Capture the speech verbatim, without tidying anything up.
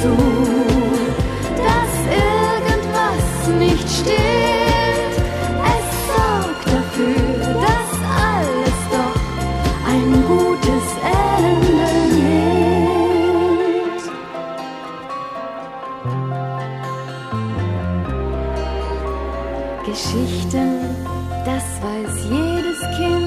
zu, dass irgendwas nicht stimmt. Es sorgt dafür, dass alles doch ein gutes Ende nimmt. Geschichten, das weiß jedes Kind.